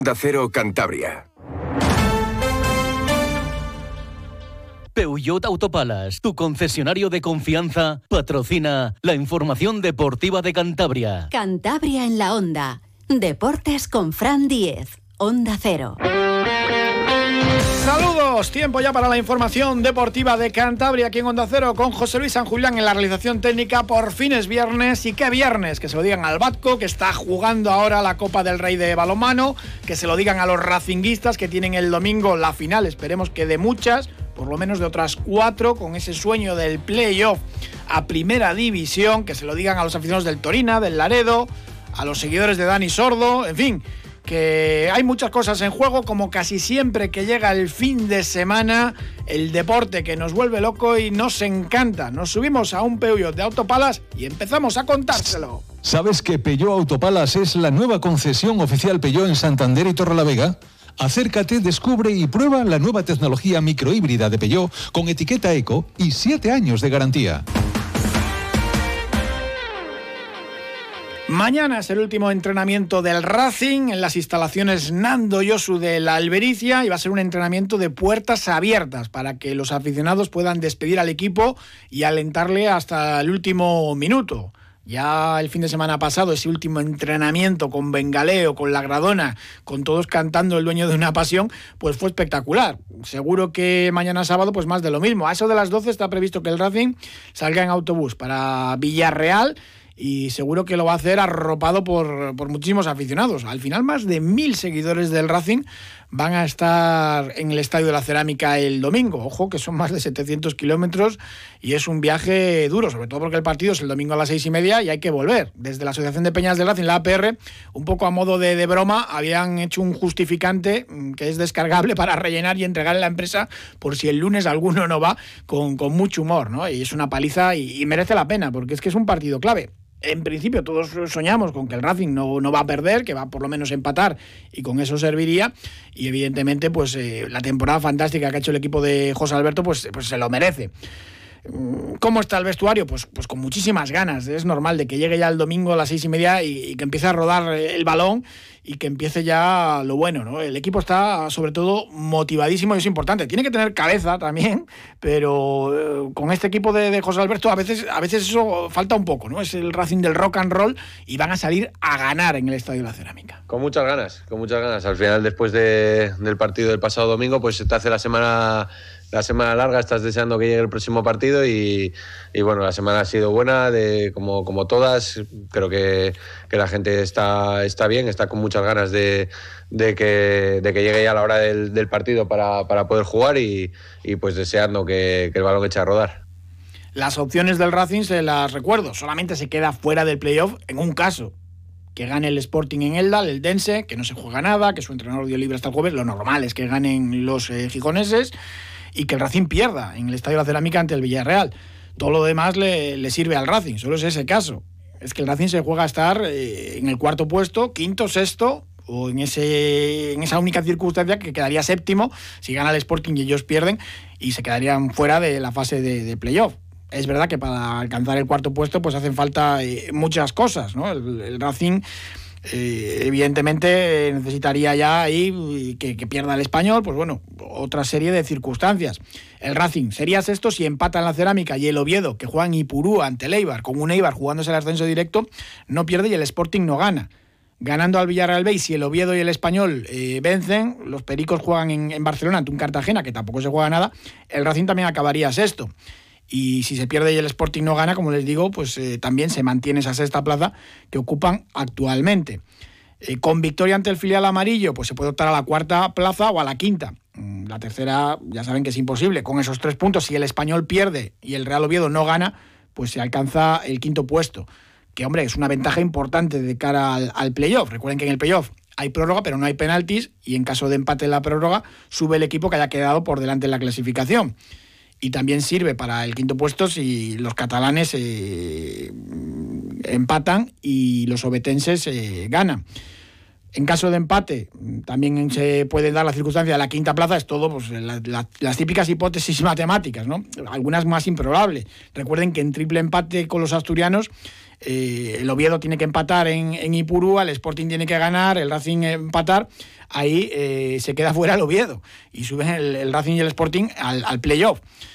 Onda Cero Cantabria. Peugeot Autopalas, tu concesionario de confianza, patrocina la información deportiva de Cantabria. Cantabria en la Onda. Deportes con Fran Díez. Onda Cero. Saludos, tiempo ya para la información deportiva de Cantabria aquí en Onda Cero con José Luis San Julián en la realización técnica. Por fin es viernes, y qué viernes, que se lo digan al Batco, que está jugando ahora la Copa del Rey de balonmano, que se lo digan a los racinguistas que tienen el domingo la final, esperemos que de muchas, por lo menos de otras 4, con ese sueño del playoff a primera división, que se lo digan a los aficionados del Torina, del Laredo, a los seguidores de Dani Sordo, en fin, que hay muchas cosas en juego, como casi siempre que llega el fin de semana, el deporte que nos vuelve loco y nos encanta. Nos subimos a un Peugeot de Autopalas y empezamos a contárselo. ¿Sabes que Peugeot Autopalas es la nueva concesión oficial Peugeot en Santander y Torrelavega? Acércate, descubre y prueba la nueva tecnología microhíbrida de Peugeot con etiqueta Eco y 7 años de garantía. Mañana es el último entrenamiento del Racing en las instalaciones Nando Josu de la Albericia y va a ser un entrenamiento de puertas abiertas para que los aficionados puedan despedir al equipo y alentarle hasta el último minuto. Ya el fin de semana pasado, ese último entrenamiento con bengaleo, con la gradona, con todos cantando El dueño de una pasión, pues fue espectacular. Seguro que mañana sábado pues más de lo mismo. A eso de las 12 está previsto que el Racing salga en autobús para Villarreal, y seguro que lo va a hacer arropado por muchísimos aficionados. Al final, más de 1000 seguidores del Racing van a estar en el Estadio de la Cerámica el domingo. Ojo, que son más de 700 kilómetros y es un viaje duro, sobre todo porque el partido es el domingo a las 6:30 y hay que volver. Desde la Asociación de Peñas del Racing, la APR, un poco a modo de broma, habían hecho un justificante que es descargable para rellenar y entregar en la empresa por si el lunes alguno no va, con mucho humor, ¿no? Y es una paliza y merece la pena, porque es que es un partido clave. En principio todos soñamos con que el Racing no va a perder, que va por lo menos a empatar y con eso serviría, y evidentemente pues la temporada fantástica que ha hecho el equipo de José Alberto pues se lo merece. ¿Cómo está el vestuario? Pues con muchísimas ganas. Es normal de que llegue ya el domingo a las 6:30 y que empiece a rodar el balón y que empiece ya lo bueno, ¿no? El equipo está sobre todo motivadísimo y es importante. Tiene que tener cabeza también, pero con este equipo de José Alberto a veces eso falta un poco, ¿no? Es el Racing del rock and roll y van a salir a ganar en el Estadio de la Cerámica. Con muchas ganas. Al final, después del partido del pasado domingo, pues se te hace la semana larga, estás deseando que llegue el próximo partido y bueno, la semana ha sido buena, como todas. Creo que la gente está bien, está con muchas ganas de que llegue ya la hora del partido para poder jugar y pues deseando que el balón eche a rodar. Las opciones del Racing se las recuerdo, solamente se queda fuera del playoff en un caso: que gane el Sporting en Eldal, el Dense, que no se juega nada, que su entrenador dio libre hasta el jueves. Lo normal es que ganen los gijoneses y que el Racing pierda en el Estadio de la Cerámica ante el Villarreal. Todo lo demás le sirve al Racing, solo es ese caso. Es que el Racing se juega a estar en el cuarto puesto, quinto, sexto, o en esa única circunstancia que quedaría séptimo si gana el Sporting y ellos pierden y se quedarían fuera de la fase de playoff. Es verdad que para alcanzar el cuarto puesto pues hacen falta muchas cosas, ¿no? El Racing evidentemente necesitaría ya ahí que pierda el Español, pues bueno, otra serie de circunstancias. El Racing sería sexto si empata en la Cerámica y el Oviedo, que juega en Ipurúa ante el Eibar, con un Eibar jugándose el ascenso directo, no pierde y el Sporting no gana. Ganando al Villarreal B, si el Oviedo y el Español vencen, los Pericos juegan en Barcelona ante un Cartagena, que tampoco se juega nada, el Racing también acabaría sexto. Y si se pierde y el Sporting no gana, como les digo, pues también se mantiene esa sexta plaza que ocupan actualmente. Con victoria ante el filial amarillo, pues se puede optar a la cuarta plaza o a la quinta. La tercera ya saben que es imposible. Con esos 3 puntos, si el Español pierde y el Real Oviedo no gana, pues se alcanza el quinto puesto. Que, hombre, es una ventaja importante de cara al playoff. Recuerden que en el playoff hay prórroga, pero no hay penaltis, y en caso de empate en la prórroga, sube el equipo que haya quedado por delante en la clasificación. Y también sirve para el quinto puesto si los catalanes empatan y los obetenses ganan. En caso de empate, también se puede dar la circunstancia de la quinta plaza. Es todo pues, las típicas hipótesis matemáticas, ¿no? Algunas más improbables. Recuerden que en triple empate con los asturianos, el Oviedo tiene que empatar en Ipurúa, el Sporting tiene que ganar, el Racing empatar, ahí se queda fuera el Oviedo y suben el Racing y el Sporting al playoff.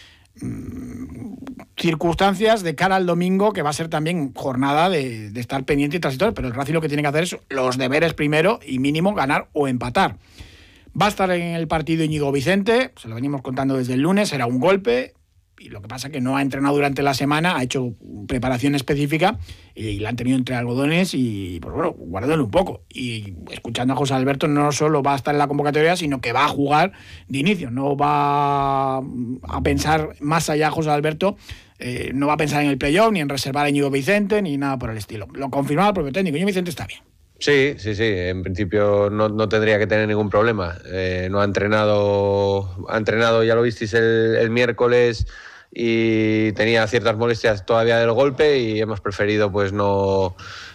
Circunstancias de cara al domingo, que va a ser también jornada de estar pendiente y transitorio, pero el Racing lo que tiene que hacer es los deberes primero y mínimo ganar o empatar. Va a estar en el partido Íñigo Vicente, se lo venimos contando desde el lunes, será un golpe, y lo que pasa es que no ha entrenado durante la semana, ha hecho preparación específica y la han tenido entre algodones y, pues bueno, guardándolo un poco. Y escuchando a José Alberto, no solo va a estar en la convocatoria, sino que va a jugar de inicio. No va a pensar más allá José Alberto, no va a pensar en el playoff, ni en reservar a Íñigo Vicente, ni nada por el estilo. Lo confirmaba el propio técnico, Íñigo Vicente está bien. Sí, en principio no tendría que tener ningún problema. No ha entrenado, ya lo visteis el miércoles, y tenía ciertas molestias todavía del golpe y hemos preferido pues no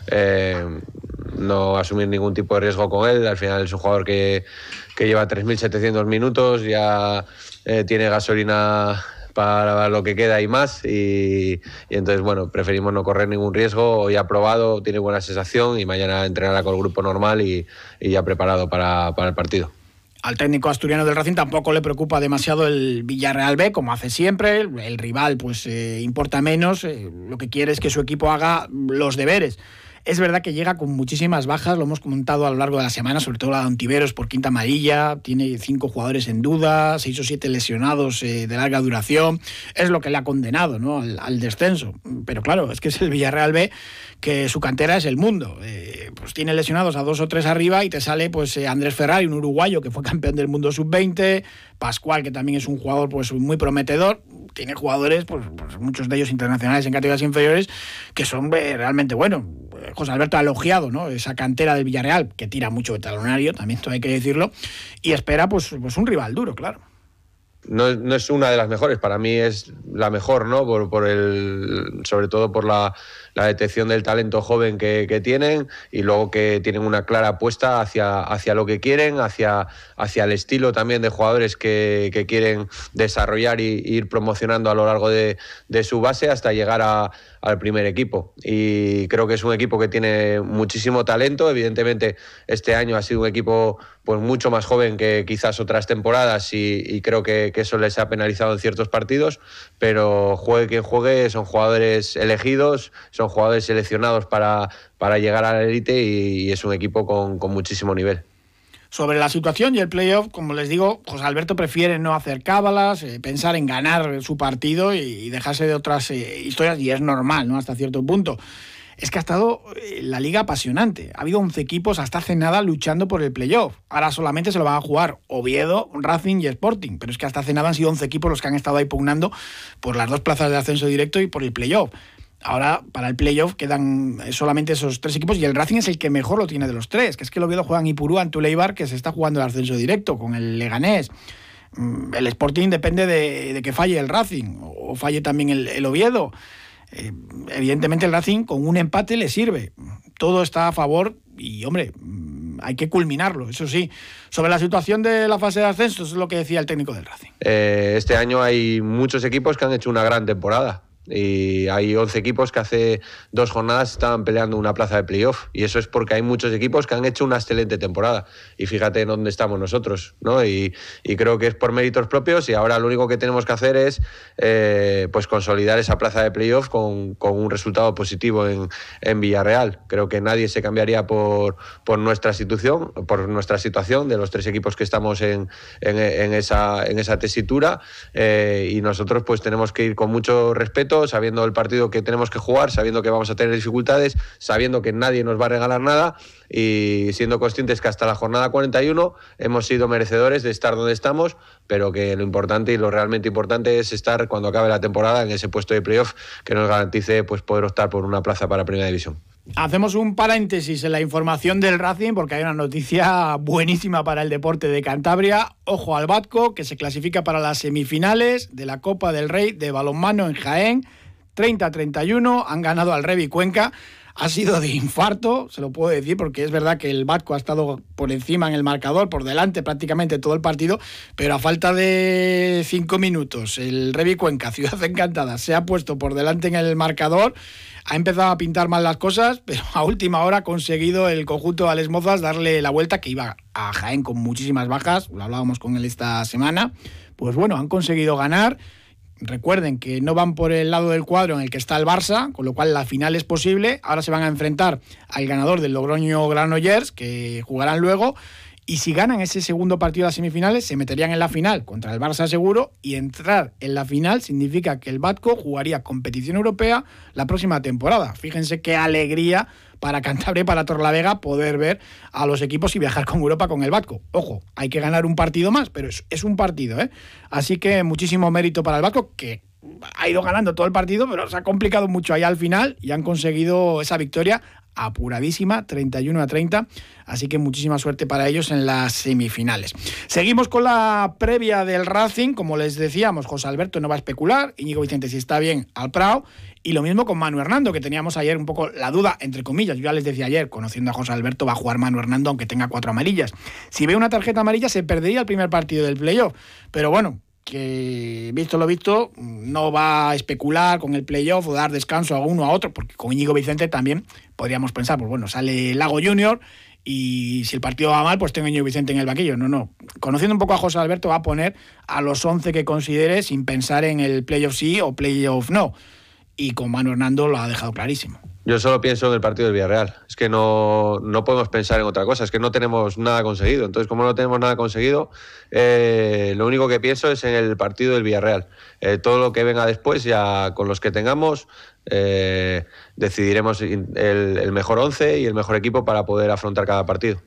asumir ningún tipo de riesgo con él. Al final es un jugador que lleva 3.700 minutos, ya tiene gasolina para lo que queda y más, y entonces bueno, preferimos no correr ningún riesgo. Hoy ha probado, tiene buena sensación y mañana entrenará con el grupo normal y ya preparado para el partido. Al técnico asturiano del Racing tampoco le preocupa demasiado el Villarreal B, como hace siempre. El rival pues importa menos, lo que quiere es que su equipo haga los deberes. Es verdad que llega con muchísimas bajas, lo hemos comentado a lo largo de la semana, sobre todo la de Ontiveros por quinta amarilla, tiene 5 jugadores en duda, 6 o 7 lesionados de larga duración, es lo que le ha condenado, ¿no?, al descenso. Pero claro, es que es el Villarreal B, que su cantera es el mundo, pues tiene lesionados a 2 o 3 arriba y te sale pues Andrés Ferrari, un uruguayo que fue campeón del mundo sub-20, Pascual, que también es un jugador pues muy prometedor, tiene jugadores, pues muchos de ellos internacionales en categorías inferiores, que son realmente buenos. José Alberto ha elogiado, ¿no?, esa cantera del Villarreal, que tira mucho de talonario, también esto hay que decirlo, y espera pues un rival duro, claro. No es una de las mejores, para mí es la mejor, ¿no? Sobre todo por la detección del talento joven que tienen, y luego que tienen una clara apuesta hacia lo que quieren, hacia el estilo también de jugadores que quieren desarrollar y ir promocionando a lo largo de su base hasta llegar al primer equipo. Y creo que es un equipo que tiene muchísimo talento. Evidentemente este año ha sido un equipo pues mucho más joven que quizás otras temporadas, y creo que eso les ha penalizado en ciertos partidos, pero juegue quien juegue, son jugadores elegidos, son jugadores seleccionados para llegar a la élite, y es un equipo con muchísimo nivel. Sobre la situación y el playoff, como les digo, José Alberto prefiere no hacer cábalas, pensar en ganar su partido y dejarse de otras historias, y es normal, ¿no?, hasta cierto punto. Es que ha estado la liga apasionante. Ha habido 11 equipos hasta hace nada luchando por el playoff. Ahora solamente se lo van a jugar Oviedo, Racing y Sporting, pero es que hasta hace nada han sido 11 equipos los que han estado ahí pugnando por las 2 plazas de ascenso directo y por el playoff. Ahora, para el playoff quedan solamente esos 3 equipos, y el Racing es el que mejor lo tiene de los 3, que es que el Oviedo juega en Ipurúa ante Eibar, que se está jugando el ascenso directo con el Leganés. El Sporting depende de que falle el Racing o falle también el Oviedo. Evidentemente el Racing con un empate le sirve. Todo está a favor y, hombre, hay que culminarlo, eso sí. Sobre la situación de la fase de ascenso, eso es lo que decía el técnico del Racing. Este año hay muchos equipos que han hecho una gran temporada. Y hay 11 equipos que hace 2 jornadas estaban peleando una plaza de playoff, y eso es porque hay muchos equipos que han hecho una excelente temporada, y fíjate en dónde estamos nosotros, ¿no? Y creo que es por méritos propios, y ahora lo único que tenemos que hacer es pues consolidar esa plaza de playoff con un resultado positivo en Villarreal. Creo que nadie se cambiaría por nuestra situación de los 3 equipos que estamos en esa tesitura, y nosotros pues tenemos que ir con mucho respeto, sabiendo el partido que tenemos que jugar, sabiendo que vamos a tener dificultades, sabiendo que nadie nos va a regalar nada, y siendo conscientes que hasta la jornada 41 hemos sido merecedores de estar donde estamos, pero que lo importante y lo realmente importante es estar cuando acabe la temporada en ese puesto de playoff que nos garantice pues poder optar por una plaza para Primera División. Hacemos un paréntesis en la información del Racing porque hay una noticia buenísima para el deporte de Cantabria. Ojo al Batco, que se clasifica para las semifinales de la Copa del Rey de balonmano en Jaén. 30-31, han ganado al Revi Cuenca. ha sido de infarto, se lo puedo decir, porque es verdad que el Batco ha estado por encima en el marcador, por delante prácticamente todo el partido, pero a falta de 5 minutos, el Revi Cuenca, Ciudad Encantada, se ha puesto por delante en el marcador, ha empezado a pintar mal las cosas, pero a última hora ha conseguido el conjunto de Alex Mozas darle la vuelta, que iba a Jaén con muchísimas bajas, lo hablábamos con él esta semana. Pues bueno, han conseguido ganar. Recuerden que no van por el lado del cuadro en el que está el Barça, con lo cual la final es posible. Ahora se van a enfrentar al ganador del Logroño Granollers, que jugarán luego. Y si ganan ese segundo partido de las semifinales, se meterían en la final contra el Barça seguro. Y entrar en la final significa que el Batco jugaría competición europea la próxima temporada. Fíjense qué alegría para Cantabria y para Torrelavega poder ver a los equipos y viajar con Europa con el Batco. Ojo, hay que ganar un partido más, pero es un partido, ¿eh? Así que muchísimo mérito para el Batco, que ha ido ganando todo el partido, pero se ha complicado mucho ahí al final y han conseguido esa victoria apuradísima, 31-30, así que muchísima suerte para ellos en las semifinales. Seguimos con la previa del Racing, como les decíamos, José Alberto no va a especular, Íñigo Vicente si está bien al Prado, y lo mismo con Manu Hernando, que teníamos ayer un poco la duda, entre comillas, yo ya les decía ayer, conociendo a José Alberto va a jugar Manu Hernando aunque tenga 4 amarillas. Si ve una tarjeta amarilla se perdería el primer partido del playoff, pero bueno, que visto lo visto no va a especular con el playoff o dar descanso a uno o a otro, porque con Íñigo Vicente también podríamos pensar, pues bueno, sale Lago Junior y si el partido va mal, pues tengo a Íñigo Vicente en el banquillo. No. Conociendo un poco a José Alberto va a poner a los 11 que considere sin pensar en el playoff sí o playoff no. Y con Manu Hernando lo ha dejado clarísimo. Yo solo pienso en el partido del Villarreal. Es que no podemos pensar en otra cosa. Es que no tenemos nada conseguido. Entonces, como no tenemos nada conseguido, lo único que pienso es en el partido del Villarreal. Todo lo que venga después, ya con los que tengamos, decidiremos el mejor 11 y el mejor equipo para poder afrontar cada partido.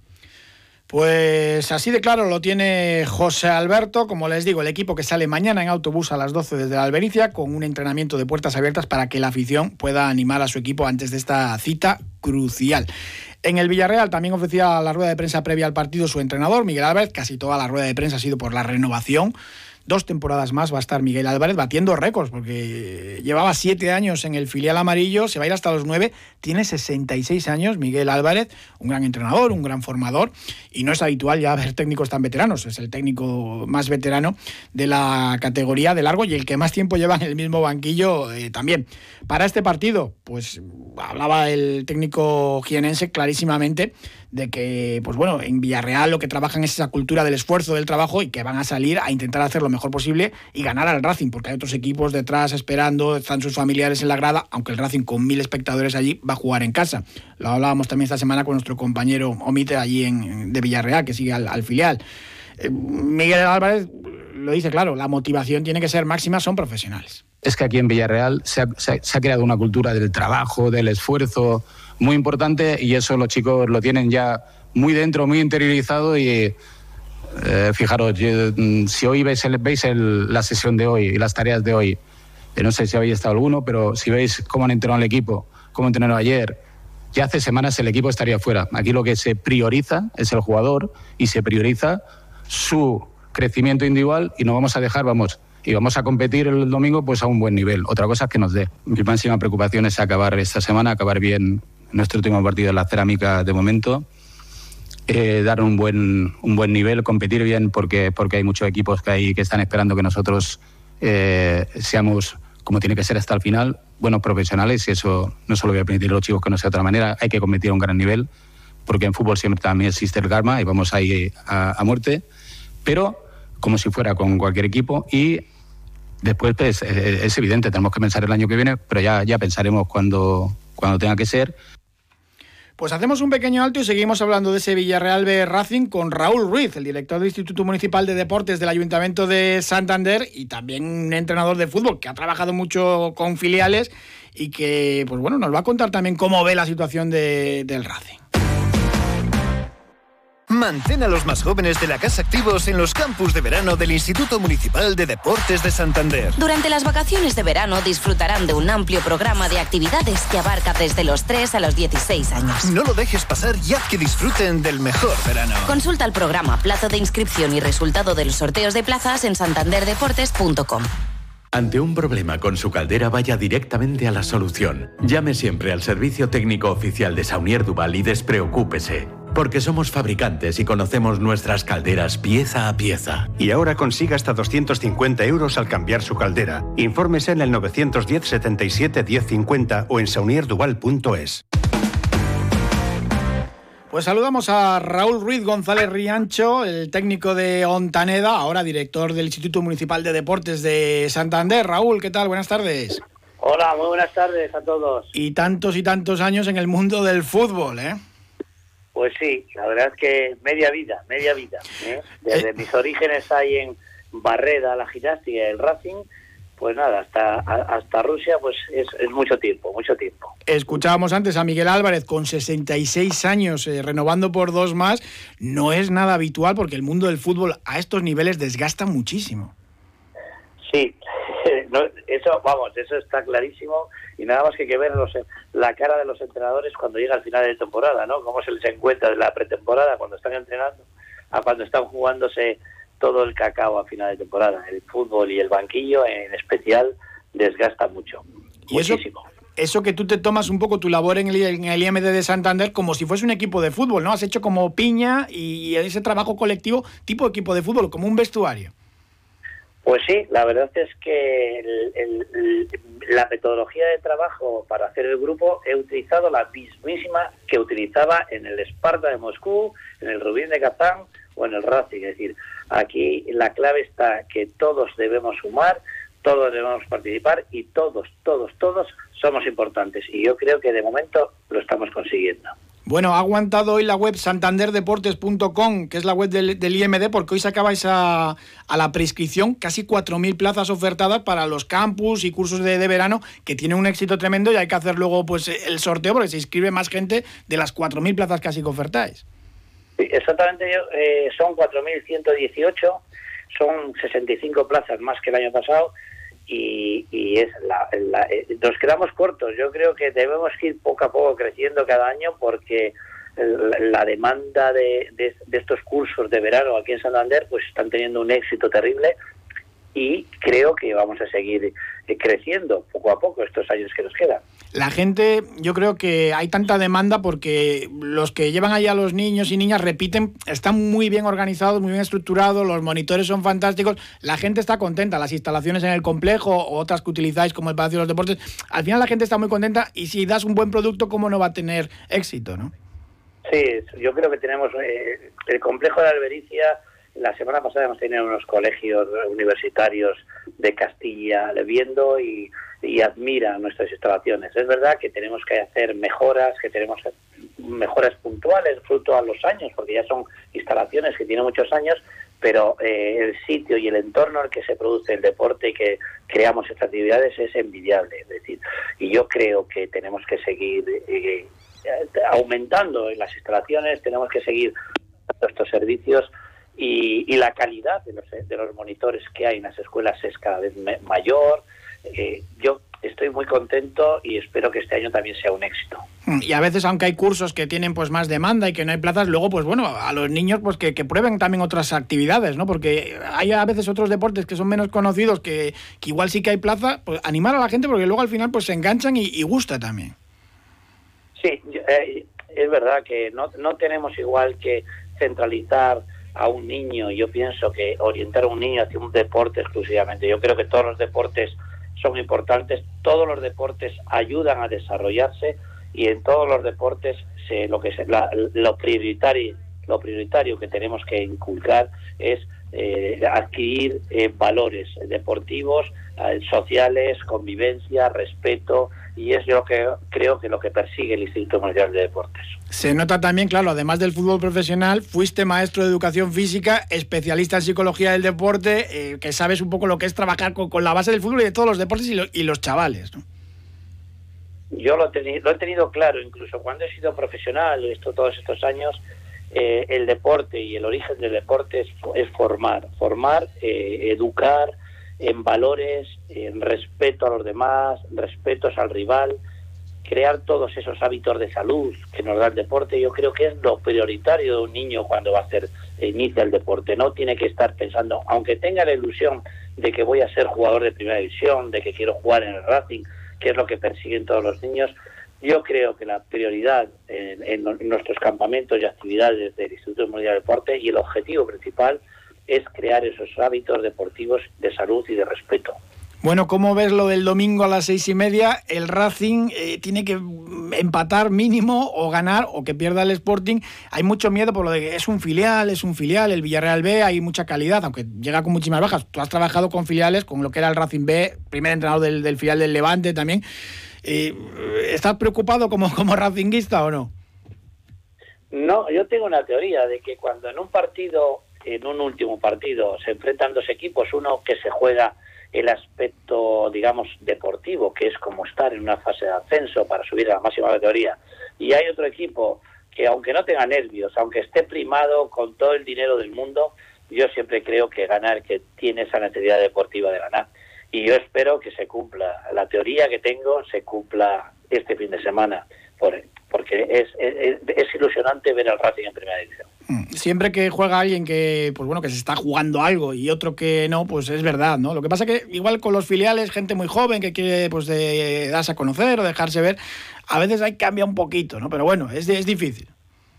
Pues así de claro lo tiene José Alberto. Como les digo, el equipo que sale mañana en autobús a las 12 desde la Albericia, con un entrenamiento de puertas abiertas para que la afición pueda animar a su equipo antes de esta cita crucial. En el Villarreal también ofrecía la rueda de prensa previa al partido su entrenador, Miguel Álvarez. Casi toda la rueda de prensa ha sido por la renovación. 2 temporadas más va a estar Miguel Álvarez batiendo récords, porque llevaba 7 años en el filial amarillo, se va a ir hasta los 9, tiene 66 años Miguel Álvarez, un gran entrenador, un gran formador, y no es habitual ya ver técnicos tan veteranos, es el técnico más veterano de la categoría de largo y el que más tiempo lleva en el mismo banquillo también. Para este partido, pues hablaba el técnico jienense clarísimamente de que, pues bueno, en Villarreal lo que trabajan es esa cultura del esfuerzo, del trabajo, y que van a salir a intentar hacer lo mejor posible y ganar al Racing, porque hay otros equipos detrás esperando, están sus familiares en la grada, aunque el Racing con 1000 espectadores allí va a jugar en casa. Lo hablábamos también esta semana con nuestro compañero Omite allí de Villarreal, que sigue al filial. Miguel Álvarez lo dice claro, la motivación tiene que ser máxima, son profesionales. Es que aquí en Villarreal se ha creado una cultura del trabajo, del esfuerzo muy importante, y eso los chicos lo tienen ya muy dentro, muy interiorizado. Y fijaros, si hoy veis la sesión de hoy y las tareas de hoy, no sé si habéis estado alguno, pero si veis cómo han entrenado el equipo, cómo entrenaron ayer, ya hace semanas el equipo estaría fuera. Aquí lo que se prioriza es el jugador y se prioriza su crecimiento individual, y no vamos a dejar, y vamos a competir el domingo pues a un buen nivel. Otra cosa es que nos dé. Mi máxima preocupación es acabar esta semana, acabar bien nuestro último partido en la Cerámica de momento, dar un buen nivel, competir bien, porque hay muchos equipos que están esperando que nosotros seamos, como tiene que ser hasta el final, buenos profesionales, y eso no solo voy a permitir a los chicos que no sea de otra manera. Hay que competir a un gran nivel, porque en fútbol siempre también existe el karma y vamos ahí a muerte, pero como si fuera con cualquier equipo. Y después pues, es evidente, tenemos que pensar el año que viene, pero ya pensaremos cuando tenga que ser. Pues hacemos un pequeño alto y seguimos hablando de ese Villarreal B Racing con Raúl Ruiz, el director del Instituto Municipal de Deportes del Ayuntamiento de Santander, y también un entrenador de fútbol que ha trabajado mucho con filiales y que, pues bueno, nos va a contar también cómo ve la situación del Racing. Mantén a los más jóvenes de la casa activos en los campus de verano del Instituto Municipal de Deportes de Santander. Durante las vacaciones de verano disfrutarán de un amplio programa de actividades que abarca desde los 3 a los 16 años. No lo dejes pasar y haz que disfruten del mejor verano. Consulta el programa, plazo de inscripción y resultado de los sorteos de plazas en santanderdeportes.com. Ante un problema con su caldera, vaya directamente a la solución. Llame siempre al servicio técnico oficial de Saunier Duval y despreocúpese, porque somos fabricantes y conocemos nuestras calderas pieza a pieza. Y ahora consiga hasta 250 euros al cambiar su caldera. Infórmese en el 910 77 1050 o en saunierduval.es. Pues saludamos a Raúl Ruiz González Riancho, el técnico de Ontaneda, ahora director del Instituto Municipal de Deportes de Santander. Raúl, ¿qué tal? Buenas tardes. Hola, muy buenas tardes a todos. Y tantos años en el mundo del fútbol, ¿eh? Pues sí, la verdad es que media vida, ¿eh? Desde mis orígenes ahí en Barreda, la gimnástica y el Racing, pues nada, hasta Rusia, pues es mucho tiempo. Escuchábamos antes a Miguel Álvarez con 66 años, renovando por 2 más. No es nada habitual porque el mundo del fútbol a estos niveles desgasta muchísimo. Sí, eso está clarísimo, y nada más que hay que ver la cara de los entrenadores cuando llega al final de temporada, ¿no? Cómo se les encuentra de la pretemporada cuando están entrenando a cuando están jugándose todo el cacao a final de temporada. El fútbol y el banquillo en especial desgasta mucho, muchísimo. Eso que tú te tomas un poco tu labor en el IMD de Santander como si fuese un equipo de fútbol, ¿no? Has hecho como piña y ese trabajo colectivo tipo equipo de fútbol, como un vestuario. Pues sí, la verdad es que la metodología de trabajo para hacer el grupo he utilizado la mismísima que utilizaba en el Sparta de Moscú, en el Rubin de Kazán o en el Racing. Es decir, aquí la clave está que todos debemos sumar, todos debemos participar y todos somos importantes. Y yo creo que de momento lo estamos consiguiendo. Bueno, ha aguantado hoy la web santanderdeportes.com, que es la web del IMD, porque hoy sacabais a la prescripción casi 4.000 plazas ofertadas para los campus y cursos de verano, que tienen un éxito tremendo, y hay que hacer luego pues el sorteo porque se inscribe más gente de las 4.000 plazas casi que ofertáis. Sí, exactamente, son 4.118, son 65 plazas más que el año pasado, y nos quedamos cortos. Yo creo que debemos ir poco a poco creciendo cada año, porque la demanda de estos cursos de verano aquí en Santander pues están teniendo un éxito terrible, y creo que vamos a seguir creciendo poco a poco estos años que nos quedan. La gente, yo creo que hay tanta demanda porque los que llevan allá a los niños y niñas repiten, están muy bien organizados, muy bien estructurados, los monitores son fantásticos, la gente está contenta, las instalaciones en el complejo o otras que utilizáis como el Palacio de los Deportes, al final la gente está muy contenta, y si das un buen producto, ¿cómo no va a tener éxito, no? Sí, yo creo que tenemos el complejo de Albericia. La semana pasada hemos tenido unos colegios universitarios de Castilla viendo y admiran nuestras instalaciones. Es verdad que tenemos que hacer mejoras, puntuales fruto a los años, porque ya son instalaciones que tienen muchos años, pero el sitio y el entorno en el que se produce el deporte y que creamos estas actividades es envidiable. Es decir, y yo creo que tenemos que seguir aumentando en las instalaciones, tenemos que seguir dando estos servicios. Y la calidad de los monitores que hay en las escuelas es cada vez mayor. Yo estoy muy contento y espero que este año también sea un éxito. Y a veces, aunque hay cursos que tienen pues más demanda y que no hay plazas, luego pues bueno, a los niños pues que prueben también otras actividades, ¿no? Porque hay a veces otros deportes que son menos conocidos, que igual sí que hay plaza, pues animar a la gente, porque luego al final pues se enganchan y gusta también. Sí, es verdad que no tenemos igual que centralizar a un niño. Yo pienso que orientar a un niño hacia un deporte exclusivamente. Yo creo que todos los deportes son importantes, todos los deportes ayudan a desarrollarse, y en todos los deportes lo prioritario que tenemos que inculcar es adquirir valores deportivos, sociales, convivencia, respeto, y es lo que creo que lo que persigue el Instituto Municipal de Deportes. Se nota también, claro, además del fútbol profesional, fuiste maestro de educación física, especialista en psicología del deporte, que sabes un poco lo que es trabajar con la base del fútbol y de todos los deportes y los chavales, ¿no? Yo lo he tenido claro, incluso cuando he sido profesional, todos estos años, el deporte y el origen del deporte es formar, educar en valores, en respeto a los demás, respetos al rival, crear todos esos hábitos de salud que nos da el deporte. Yo creo que es lo prioritario de un niño cuando va a hacer inicia el deporte. No tiene que estar pensando, aunque tenga la ilusión de que voy a ser jugador de primera división, de que quiero jugar en el Racing, que es lo que persiguen todos los niños. Yo creo que la prioridad en nuestros campamentos y actividades del Instituto Mundial de Deporte, y el objetivo principal, es crear esos hábitos deportivos de salud y de respeto. Bueno, ¿cómo ves lo del domingo a las 6:30? El Racing tiene que empatar mínimo o ganar o que pierda el Sporting. Hay mucho miedo por lo de que es un filial, el Villarreal B, hay mucha calidad, aunque llega con muchísimas bajas. Tú has trabajado con filiales, con lo que era el Racing B, primer entrenador del filial del Levante también. ¿Estás preocupado como racinguista o no? No, yo tengo una teoría de que cuando en un último partido, se enfrentan dos equipos, uno que se juega el aspecto, digamos, deportivo, que es como estar en una fase de ascenso para subir a la máxima categoría, y hay otro equipo que, aunque no tenga nervios, aunque esté primado con todo el dinero del mundo, yo siempre creo que ganar, que tiene esa necesidad deportiva de ganar. Y yo espero que se cumpla, la teoría que tengo se cumpla este fin de semana, porque es ilusionante ver al Racing en primera división. Siempre que juega alguien que, pues bueno, que se está jugando algo y otro que no, pues es verdad, ¿no? Lo que pasa que igual con los filiales, gente muy joven que quiere pues de darse a conocer o dejarse ver, a veces hay cambia un poquito, ¿no? Pero bueno, es difícil.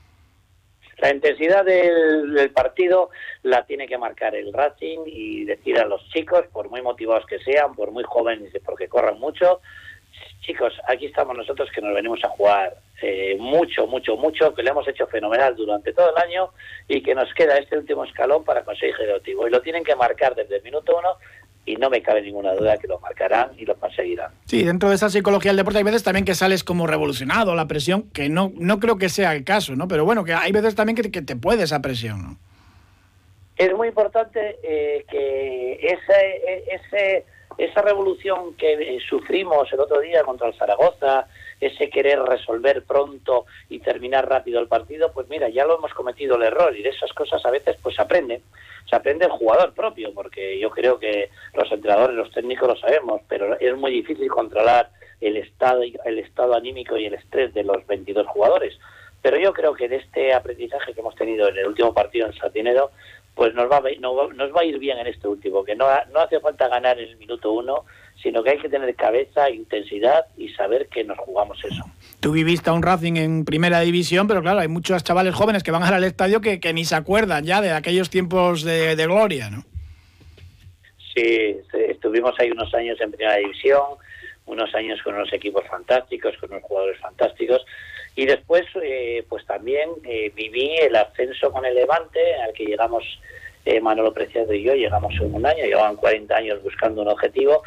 La intensidad del partido la tiene que marcar el Racing y decir a los chicos, por muy motivados que sean, por muy jóvenes, porque corran mucho, chicos, aquí estamos nosotros que nos venimos a jugar mucho, que lo hemos hecho fenomenal durante todo el año y que nos queda este último escalón para conseguir el objetivo. Y lo tienen que marcar desde el minuto 1 y no me cabe ninguna duda que lo marcarán y lo conseguirán. Sí, dentro de esa psicología del deporte hay veces también que sales como revolucionado, la presión, que no creo que sea el caso, ¿no? Pero bueno, que hay veces también que te puede esa presión, ¿no? Es muy importante que esa revolución que sufrimos el otro día contra el Zaragoza, ese querer resolver pronto y terminar rápido el partido, pues mira, ya lo hemos cometido el error y de esas cosas a veces pues se aprende el jugador propio, porque yo creo que los entrenadores, los técnicos lo sabemos, pero es muy difícil controlar el estado anímico y el estrés de los 22 jugadores. Pero yo creo que de este aprendizaje que hemos tenido en el último partido en Satinedo, pues nos va a ir bien en este último, que no hace falta ganar en el minuto 1, sino que hay que tener cabeza, intensidad y saber que nos jugamos eso. Tú viviste a un Racing en primera división, pero claro, hay muchos chavales jóvenes que van al estadio que ni se acuerdan ya de aquellos tiempos de gloria, ¿no? Sí, estuvimos ahí unos años en primera división, unos años con unos equipos fantásticos, con unos jugadores fantásticos, y después pues también viví el ascenso con el Levante, al que llegamos Manolo Preciado y yo, llegamos en un año, llevaban 40 años buscando un objetivo,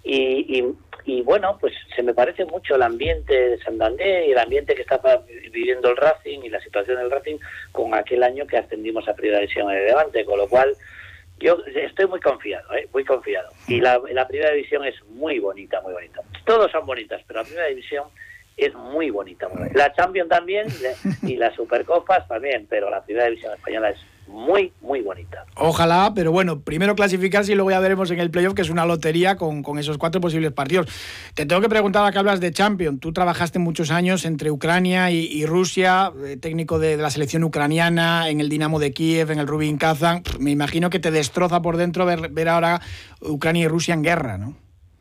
y bueno, pues se me parece mucho el ambiente de Santander y el ambiente que está viviendo el Racing y la situación del Racing con aquel año que ascendimos a primera división en el Levante, con lo cual yo estoy muy confiado, muy confiado. Y la primera división es muy bonita, muy bonita. Todos son bonitas, pero la primera división es muy bonita, muy bonita. La Champions también y las Supercopas también, pero la primera división española es muy, muy bonita. Ojalá, pero bueno, primero clasificarse y luego ya veremos en el playoff, que es una lotería con esos 4 posibles partidos. Te tengo que preguntar, ahora que hablas de Champions, tú trabajaste muchos años entre Ucrania y Rusia, técnico de la selección ucraniana, en el Dinamo de Kiev, en el Rubin Kazan. Me imagino que te destroza por dentro ver ahora Ucrania y Rusia en guerra, ¿no?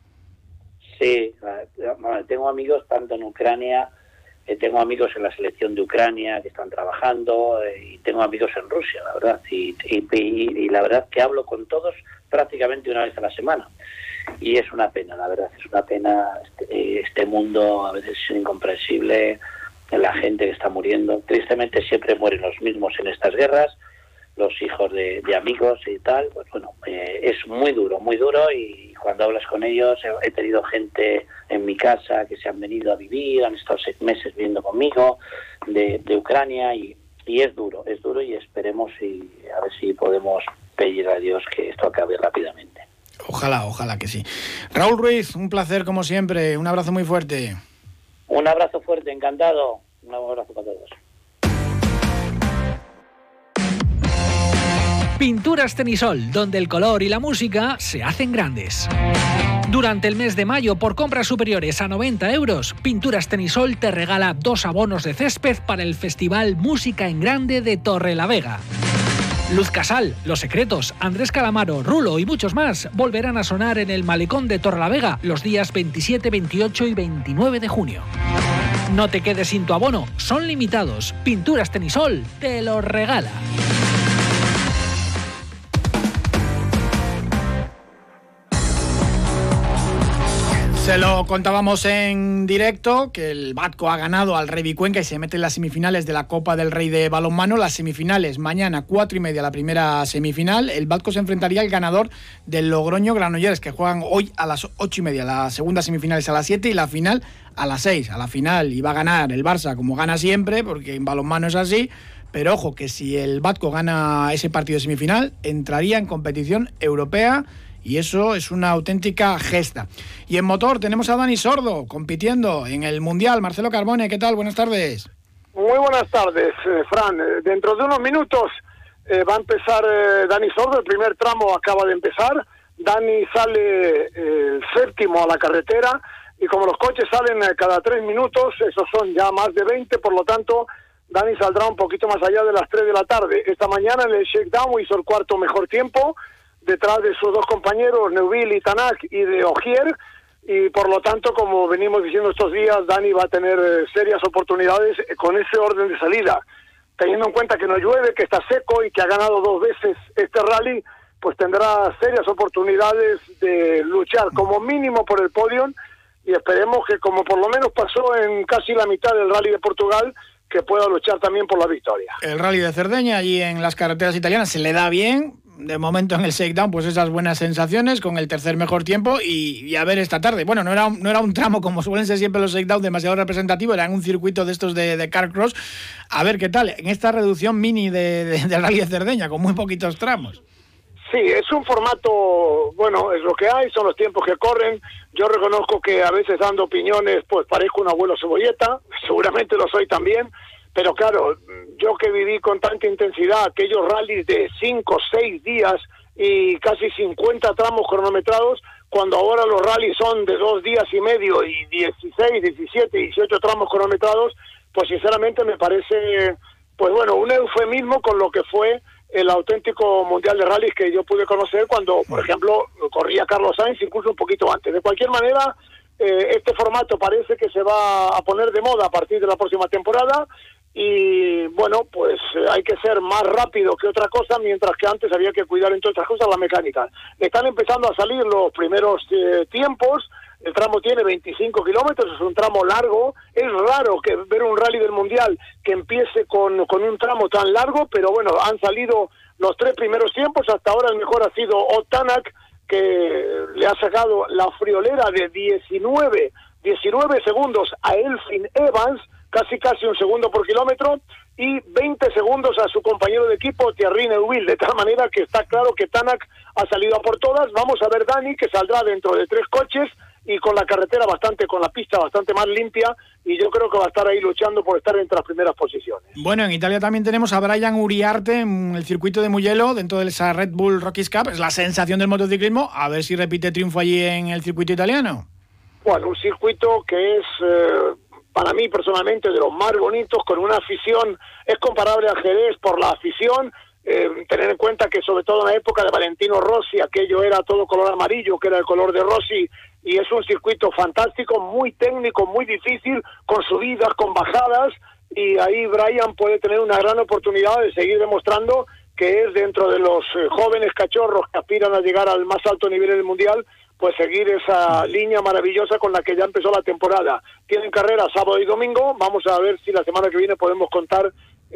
Sí, tengo amigos tanto en Ucrania, tengo amigos en la selección de Ucrania que están trabajando y tengo amigos en Rusia, la verdad, y la verdad que hablo con todos prácticamente una vez a la semana y es una pena, la verdad, es una pena este mundo a veces es incomprensible, la gente que está muriendo, tristemente siempre mueren los mismos en estas guerras, los hijos de amigos y tal, pues bueno, es muy duro y cuando hablas con ellos, he tenido gente en mi casa que se han venido a vivir, han estado 6 meses viviendo conmigo de Ucrania y es duro y esperemos y a ver si podemos pedir a Dios que esto acabe rápidamente. Ojalá que sí. Raúl Ruiz, un placer como siempre, un abrazo muy fuerte. Un abrazo fuerte, encantado, un abrazo para todos. Pinturas Tenisol, donde el color y la música se hacen grandes. Durante el mes de mayo, por compras superiores a 90 euros, Pinturas Tenisol te regala 2 abonos de césped para el Festival Música en Grande de Torrelavega. Luz Casal, Los Secretos, Andrés Calamaro, Rulo y muchos más volverán a sonar en el Malecón de Torrelavega los días 27, 28 y 29 de junio. No te quedes sin tu abono, son limitados. Pinturas Tenisol te lo regala. Se lo contábamos en directo, que el Batco ha ganado al Revi Cuenca y se mete en las semifinales de la Copa del Rey de balonmano. Las semifinales, mañana 4:30 la primera semifinal. El Batco se enfrentaría al ganador del Logroño Granollers, que juegan hoy a las 8:30. La segunda semifinal es a las 7 y la final a las 6. A la final iba a ganar el Barça, como gana siempre, porque en balonmano es así. Pero ojo, que si el Batco gana ese partido de semifinal, entraría en competición europea. Y eso es una auténtica gesta. Y en motor tenemos a Dani Sordo compitiendo en el Mundial. Marcelo Carbone, ¿qué tal? Buenas tardes. Muy buenas tardes, Fran. Dentro de unos minutos va a empezar Dani Sordo. El primer tramo acaba de empezar. Dani sale séptimo a la carretera. Y como los coches salen cada 3 minutos, esos son ya más de 20, por lo tanto, Dani saldrá un poquito más allá de las 3 de la tarde. Esta mañana en el shakedown hizo el cuarto mejor tiempo, detrás de sus dos compañeros, Neuville y Tanak, y de Ogier, y por lo tanto, como venimos diciendo estos días, Dani va a tener serias oportunidades con ese orden de salida. Teniendo en cuenta que no llueve, que está seco y que ha ganado 2 veces este rally, pues tendrá serias oportunidades de luchar como mínimo por el podio, y esperemos que, como por lo menos pasó en casi la mitad del rally de Portugal, que pueda luchar también por la victoria. El rally de Cerdeña, allí en las carreteras italianas, se le da bien. De momento en el shakedown, pues esas buenas sensaciones con el tercer mejor tiempo y a ver esta tarde. Bueno, no era un tramo como suelen ser siempre los shakedown demasiado representativo, era en un circuito de estos de carcross. A ver qué tal, en esta reducción mini del rally de Cerdeña, con muy poquitos tramos. Sí, es un formato, bueno, es lo que hay, son los tiempos que corren. Yo reconozco que a veces dando opiniones, pues parezco un abuelo cebolleta, seguramente lo soy también. Pero claro, yo que viví con tanta intensidad aquellos rallies de 5, 6 días y casi 50 tramos cronometrados, cuando ahora los rallies son de 2 días y medio y 16, 17, 18 tramos cronometrados, pues sinceramente me parece, pues bueno, un eufemismo con lo que fue el auténtico Mundial de Rallys que yo pude conocer cuando, por ejemplo, corría Carlos Sainz, incluso un poquito antes. De cualquier manera, este formato parece que se va a poner de moda a partir de la próxima temporada. Y bueno, pues hay que ser más rápido que otra cosa, mientras que antes había que cuidar, entre otras cosas, la mecánica. Están empezando a salir los primeros tiempos. El tramo tiene 25 kilómetros, es un tramo largo. Es raro que ver un rally del Mundial que empiece con un tramo tan largo, pero bueno, han salido los 3 primeros tiempos. Hasta ahora el mejor ha sido Otanak, que le ha sacado la friolera de 19 segundos a Elfyn Evans, casi un segundo por kilómetro, y 20 segundos a su compañero de equipo, Thierry Neuville, de tal manera que está claro que Tanak ha salido a por todas. Vamos a ver Dani, que saldrá dentro de 3 coches, y con la carretera con la pista bastante más limpia, y yo creo que va a estar ahí luchando por estar entre las primeras posiciones. Bueno, en Italia también tenemos a Brian Uriarte en el circuito de Mugello, dentro de esa Red Bull Rockies Cup. Es la sensación del motociclismo, a ver si repite triunfo allí en el circuito italiano. Bueno, un circuito que es... para mí personalmente de los más bonitos, con una afición, es comparable al Jerez por la afición, tener en cuenta que sobre todo en la época de Valentino Rossi, aquello era todo color amarillo, que era el color de Rossi, y es un circuito fantástico, muy técnico, muy difícil, con subidas, con bajadas, y ahí Brian puede tener una gran oportunidad de seguir demostrando que es dentro de los jóvenes cachorros que aspiran a llegar al más alto nivel del Mundial, pues seguir esa línea maravillosa con la que ya empezó la temporada. Tienen carrera sábado y domingo, vamos a ver si la semana que viene podemos contar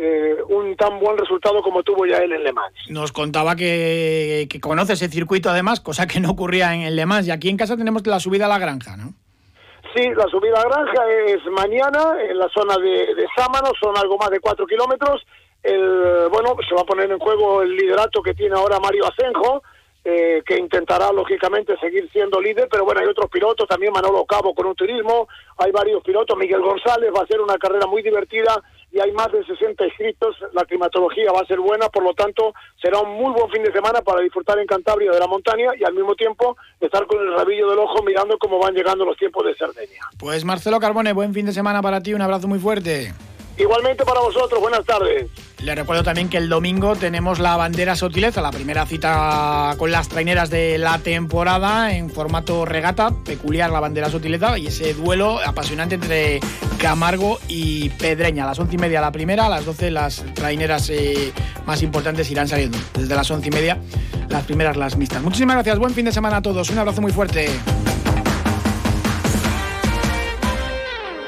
un tan buen resultado como tuvo ya él en Le Mans. Nos contaba que conoce ese circuito además, cosa que no ocurría en el Le Mans, y aquí en casa tenemos la subida a la granja, ¿no? Sí, la subida a la granja es mañana en la zona de Sámano, son algo más de 4 kilómetros. Bueno, se va a poner en juego el liderato que tiene ahora Mario Asenjo, que intentará lógicamente seguir siendo líder, pero bueno, hay otros pilotos, también Manolo Cabo con un turismo, hay varios pilotos, Miguel González, va a ser una carrera muy divertida y hay más de 60 inscritos, la climatología va a ser buena, por lo tanto será un muy buen fin de semana para disfrutar en Cantabria de la montaña y al mismo tiempo estar con el rabillo del ojo mirando cómo van llegando los tiempos de Cerdeña. Pues Marcelo Carbone, buen fin de semana para ti, un abrazo muy fuerte. Igualmente para vosotros, buenas tardes. Le recuerdo también que el domingo tenemos la bandera Sotileza, la primera cita con las traineras de la temporada en formato regata, peculiar la bandera Sotileza, y ese duelo apasionante entre Camargo y Pedreña. A las 11:30 la primera, a las 12 las traineras más importantes irán saliendo. Desde las 11:30 las primeras, las mixtas. Muchísimas gracias, buen fin de semana a todos, un abrazo muy fuerte.